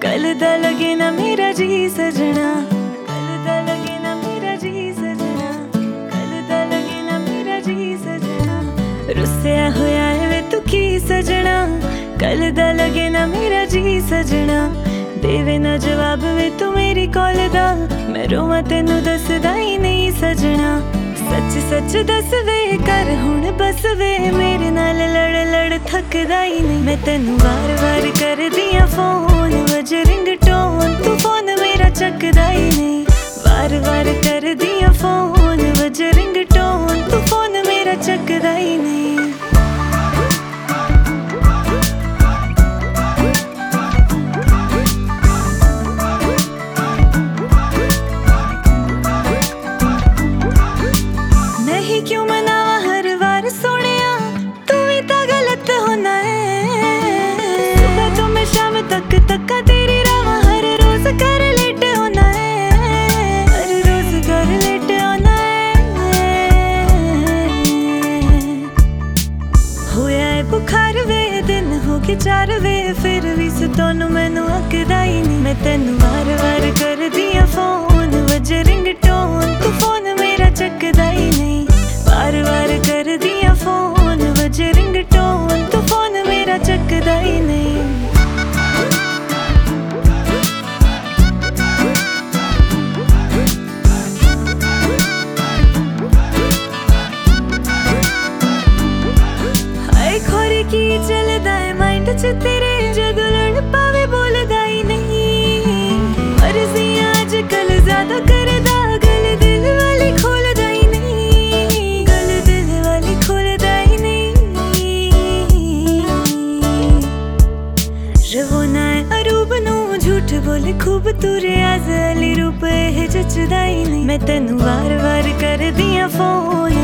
कल दा लगे ना मेरा जी सजना, कल दा लगे ना मेरा जी सजना, कल दा लगे ना मेरा जी सजना। रुसिया होया है वे तू की सजना, कल दा लगे ना मेरा जी सजना। देवे ना जवाब वे तू मेरी कॉल दा, मैं रोवां तेनू दसदा ही नहीं सजना। सच सच दस वे कर हुण बस वे, मेरे नाल लड़ लड़ थकदा ही नहीं। मैं तेनू वार वार कर दिया फोन, वजे रिंगटोन तू फोन मेरा चकदा ही नहीं। वार वार कर दिया फोन, वजे रिंगटोन तू फोन मेरा चकदा ही नहीं। क्यों मनावा हर बार सोनिया, तू ही तो गलत होना है। सुबह तो मैं शाम तक तक तेरी रावा, हर रोज कर लेट होना है, हर रोज कर लेट होना है। होया है बुखार वे, दिन हो के 4 वे, फिर भी सुतोनू मैनू अकदा ही नहीं। मैं तेनू वार वार कर दिया फोन, वजे रिंगटोन तू फोन मेरा चकदा ही नहीं। बार बार कर दिया फोन, वजे रिंगटोन तू फोन मेरा चकदा ही नहीं। हाय खोरी की चलदा है माइंड च तेरे, जदों लड़ पावे बोलदा ही नहीं। मर्जी अजकल ज्यादा करदा, गल दिल वाली खोलदा ही नहीं, गल दिल वाली खोलदा ही नहीं। रवो ना अरूब नू झूठ बोले खूब, तू रियाज अली रूप है जचदा ही नहीं। मैं तेनू वार वार कर दिया फोन,